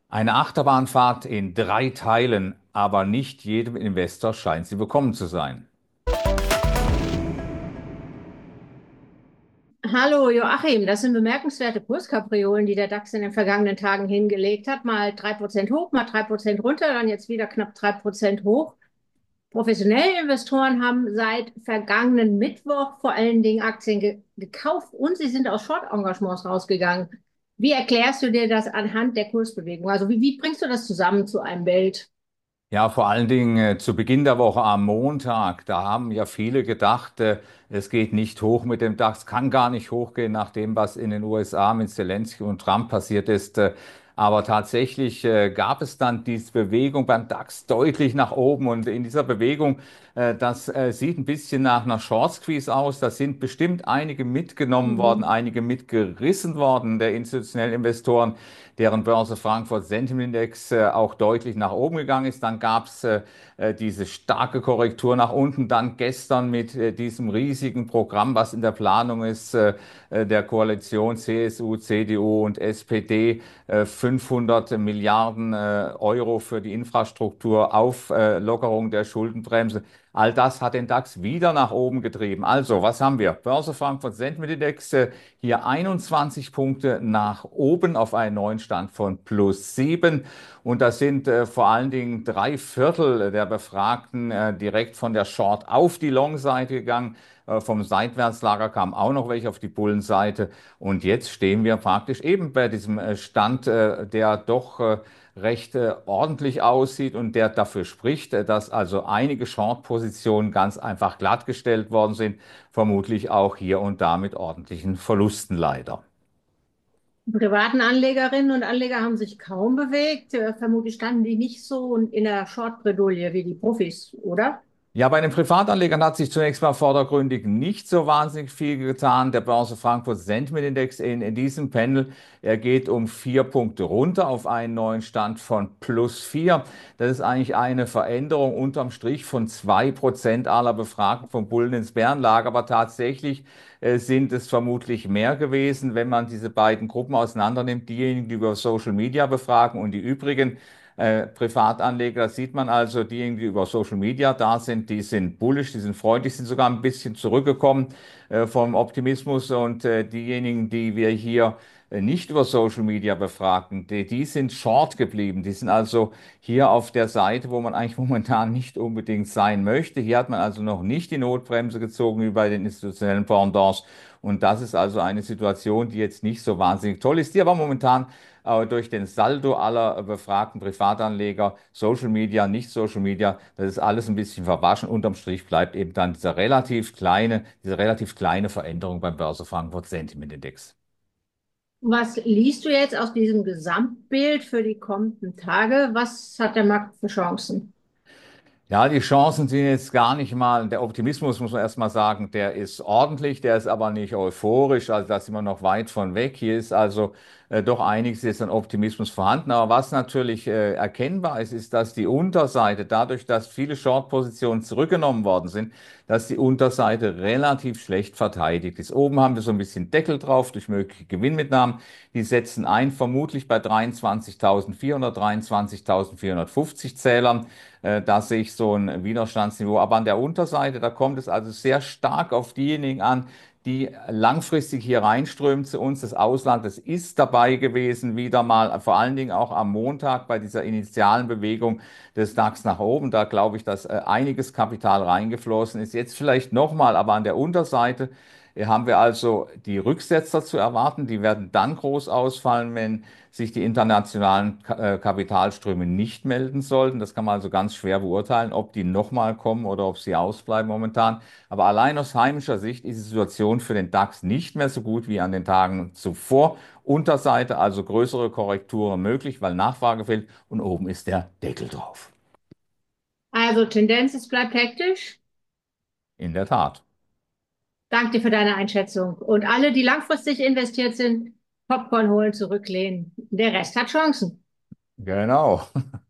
Eine Achterbahnfahrt in 3 Teilen, aber nicht jedem Investor scheint sie bekommen zu sein. Hallo Joachim, das sind bemerkenswerte Kurskapriolen, die der DAX in den vergangenen Tagen hingelegt hat. Mal 3% hoch, mal 3% runter, dann jetzt wieder knapp 3% hoch. Professionelle Investoren haben seit vergangenen Mittwoch vor allen Dingen Aktien gekauft und sie sind aus Short-Engagements rausgegangen. Wie erklärst du dir das anhand der Kursbewegung? Also wie bringst du das zusammen zu einem Bild? Ja, vor allen Dingen zu Beginn der Woche am Montag, da haben ja viele gedacht, es geht nicht hoch mit dem DAX, kann gar nicht hochgehen nach dem, was in den USA mit Zelensky und Trump passiert ist. Aber tatsächlich gab es dann diese Bewegung beim DAX deutlich nach oben und in dieser Bewegung, das sieht ein bisschen nach einer Short Squeeze aus. Da sind bestimmt einige mitgenommen worden, Mhm. einige mitgerissen worden der institutionellen Investoren, deren Börse Frankfurt Sentiment Index auch deutlich nach oben gegangen ist. Dann gab es diese starke Korrektur nach unten. Dann gestern mit diesem riesigen Programm, was in der Planung ist, der Koalition CSU, CDU und SPD, 500 Milliarden Euro für die Infrastruktur, Auflockerung der Schuldenbremse. All das hat den DAX wieder nach oben getrieben. Also, was haben wir? Börse Frankfurt Sentiment Index hier 21 Punkte nach oben auf einen neuen Stand von +7. Und das sind vor allen Dingen 3/4 der Befragten direkt von der Short auf die Long-Seite gegangen. Vom Seitwärtslager kamen auch noch welche auf die Bullenseite. Und jetzt stehen wir praktisch eben bei diesem Stand, der doch recht ordentlich aussieht und der dafür spricht, dass also einige Short-Positionen ganz einfach glattgestellt worden sind, vermutlich auch hier und da mit ordentlichen Verlusten leider. Privaten Anlegerinnen und Anleger haben sich kaum bewegt. Vermutlich standen die nicht so in der Short-Bredouille wie die Profis, oder? Ja, bei den Privatanlegern hat sich zunächst mal vordergründig nicht so wahnsinnig viel getan. Der Börse Frankfurt Sentiment Index in diesem Panel, er geht um 4 Punkte runter auf einen neuen Stand von +4. Das ist eigentlich eine Veränderung unterm Strich von 2% aller Befragten vom Bullen ins Bärenlager. Aber tatsächlich sind es vermutlich mehr gewesen, wenn man diese beiden Gruppen auseinander nimmt. Diejenigen, die über Social Media befragen und die übrigen. Privatanleger, da sieht man also, diejenigen, die über Social Media da sind, die sind bullish, die sind freundlich, sind sogar ein bisschen zurückgekommen vom Optimismus und diejenigen, die wir hier nicht über Social Media befragten, die sind short geblieben. Die sind also hier auf der Seite, wo man eigentlich momentan nicht unbedingt sein möchte. Hier hat man also noch nicht die Notbremse gezogen wie bei den institutionellen Pendants. Und das ist also eine Situation, die jetzt nicht so wahnsinnig toll ist, die aber momentan durch den Saldo aller befragten Privatanleger, Social Media, nicht Social Media, das ist alles ein bisschen verwaschen. Unterm Strich bleibt eben dann diese relativ kleine Veränderung beim Börse Frankfurt Sentiment Index. Was liest du jetzt aus diesem Gesamtbild für die kommenden Tage? Was hat der Markt für Chancen? Ja, die Chancen sind jetzt gar nicht mal, der Optimismus muss man erstmal sagen, der ist ordentlich, der ist aber nicht euphorisch, also da sind wir noch weit von weg. Hier ist also doch einiges jetzt an Optimismus vorhanden. Aber was natürlich erkennbar ist, ist, dass die Unterseite, dadurch, dass viele Short-Positionen zurückgenommen worden sind, dass die Unterseite relativ schlecht verteidigt ist. Oben haben wir so ein bisschen Deckel drauf durch mögliche Gewinnmitnahmen. Die setzen ein, vermutlich bei 23.400, 23.450 Zählern. Da sehe ich so ein Widerstandsniveau. Aber an der Unterseite, da kommt es also sehr stark auf diejenigen an, die langfristig hier reinströmen zu uns. Das Ausland, das ist dabei gewesen, wieder mal, vor allen Dingen auch am Montag bei dieser initialen Bewegung des DAX nach oben. Da glaube ich, dass einiges Kapital reingeflossen ist. Jetzt vielleicht nochmal, aber an der Unterseite haben wir also die Rücksetzer zu erwarten. Die werden dann groß ausfallen, wenn sich die internationalen Kapitalströme nicht melden sollten. Das kann man also ganz schwer beurteilen, ob die nochmal kommen oder ob sie ausbleiben momentan. Aber allein aus heimischer Sicht ist die Situation für den DAX nicht mehr so gut wie an den Tagen zuvor. Unterseite, also größere Korrekturen möglich, weil Nachfrage fehlt und oben ist der Deckel drauf. Also Tendenz, es bleibt hektisch. In der Tat. Danke dir für deine Einschätzung. Und alle, die langfristig investiert sind, Popcorn holen, zurücklehnen. Der Rest hat Chancen. Genau.